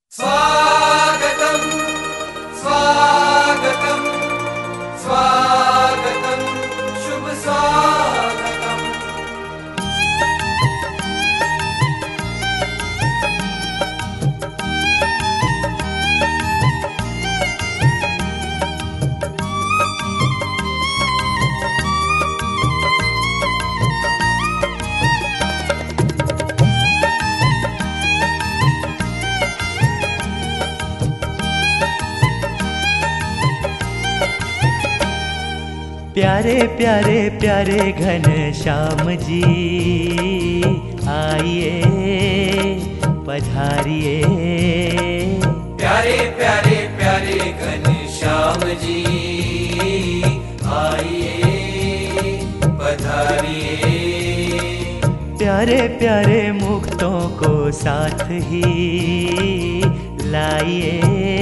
स्वागतं स्वागतं स्वागतं शुभ स्वागतं। प्यारे प्यारे प्यारे घनश्याम जी आइए पधारिए। प्यारे प्यारे प्यारे घनश्याम जी आइए पधारिए। प्यारे प्यारे मुक्तों को साथ ही लाइए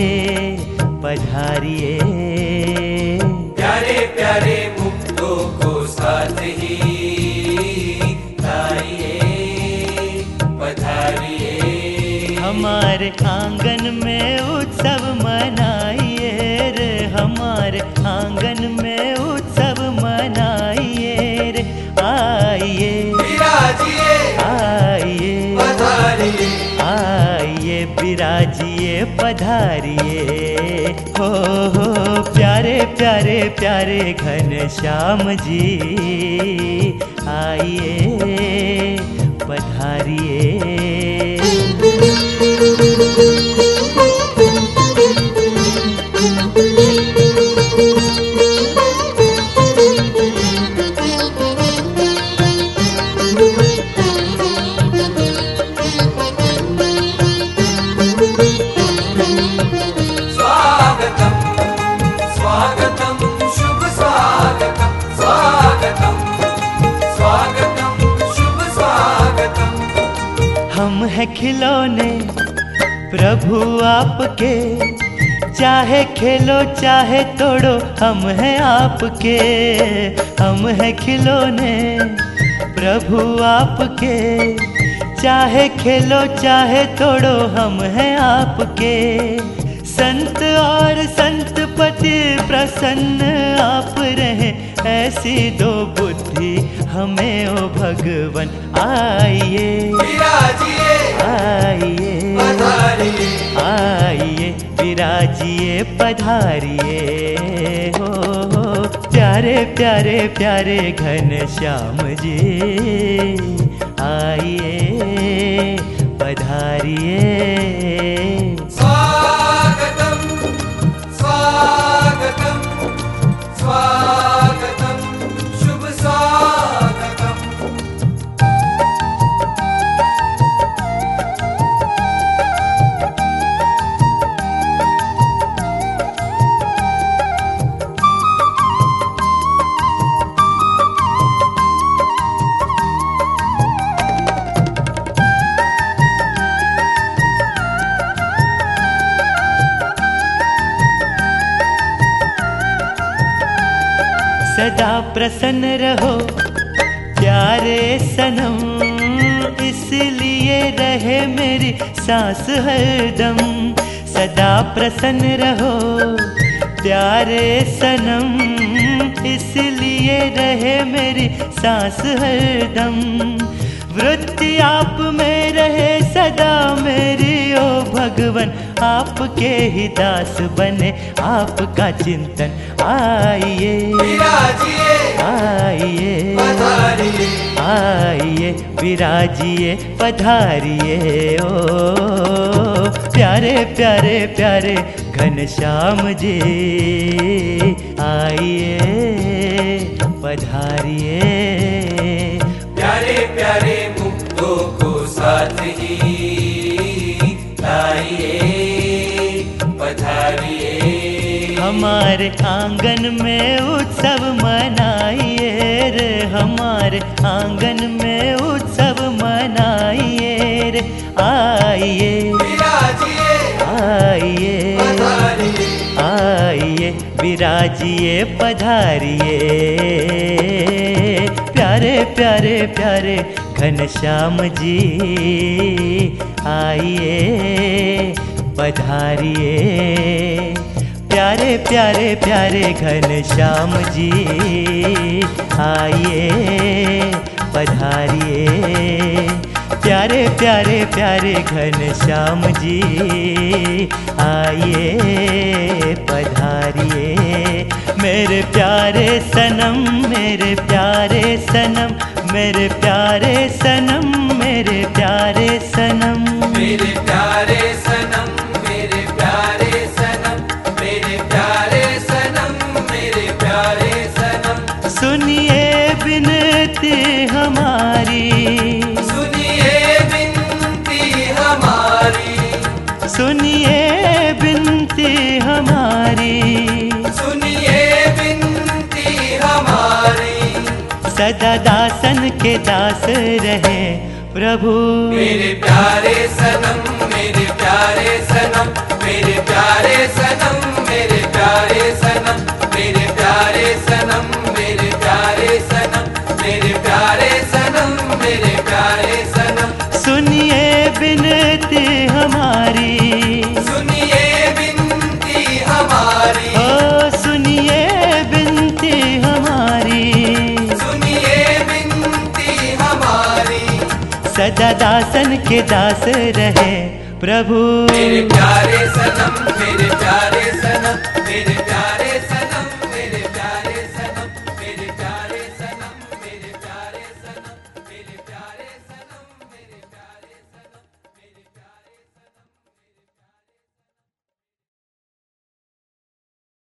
पधारिए। प्यारे प्यारे मुक्तों को साथ ही लाइए पधारिए। हमारे आंगन में उत्सव मनाइए रे, हमारे आंगन में उत्सव मनाइए रे। आइए विराजिए आइए पधारिए। आइए विराजिए पधारिए। हो प्यारे प्यारे प्यारे घनश्याम जी आइए पधारिए। हम हैं खिलौने प्रभु आपके, चाहे खेलो चाहे तोड़ो हम हैं आपके। हम हैं खिलौने प्रभु आपके, चाहे खेलो चाहे तोड़ो हम हैं आपके। संत और संत पति प्रसन्न आप रहे, ऐसी दो बुद्धि हमें ओ भगवन। आइए विराजिए आइए पधारिए। आइए विराजिए पधारिए। हो प्यारे प्यारे प्यारे घनश्याम जी आइए पधारिए। स्वागतं स्वागतं स्वागतं शुभ स्वागतं। सदा प्रसन्न रहो प्यारे सनम, इसलिए रहे मेरी सांस हरदम। सदा प्रसन्न रहो प्यारे सनम, इसलिए रहे मेरी सांस हरदम। वृत्ति आप में रहे सदा मेरी ओ भगवन, आपके ही दास बने आपका चिंतन। आइए विराजिए आइए पधारिए। आइए विराजिए पधारिए। ओ प्यारे प्यारे प्यारे घनश्याम जी आइए पधारिए। प्यारे प्यारे मुक्तों को साथ ही लाइए पधारिए। हमारे आंगन में उत्सव मनाइए रे, हमारे आंगन में उत्सव मनाइए रे। आइए विराजिए आइए पधारिए। आइए विराजिए पधारिए। प्यारे प्यारे प्यारे घनश्याम जी आइए पधारिए। प्यारे प्यारे प्यारे घनश्याम जी आइए पधारिए। प्यारे प्यारे प्यारे घनश्याम जी आइए पधारिए। मेरे प्यारे सनम मेरे प्यारे सनम मेरे प्यारे सनम मेरे प्यारे सनम मेरे प्यारे सनम मेरे प्यारे सनम मेरे प्यारे सनम मेरे प्यारे सनम। सुनिए बिनती हमारी सुनिए बिनती हमारी सुनिए बिनती हमारी सुनिए बिनती हमारी। सदा दासन के दास रहे प्रभु। मेरे प्यारे सनम मेरे प्यारे सनम मेरे प्यारे सनम मेरे प्यारे सनम मेरे प्यारे सनम मेरे प्यारे सनम मेरे प्यारे सनम मेरे प्यारे सनम। सुनिए बिनती हमारी सुनिए बिनती हमारी ओ सुनिए बिनती हमारी सुनिए बिनती हमारी। सदा दासन के दास रहे प्रभु। मेरे प्यारे सनम मेरे प्यारे सनम मेरे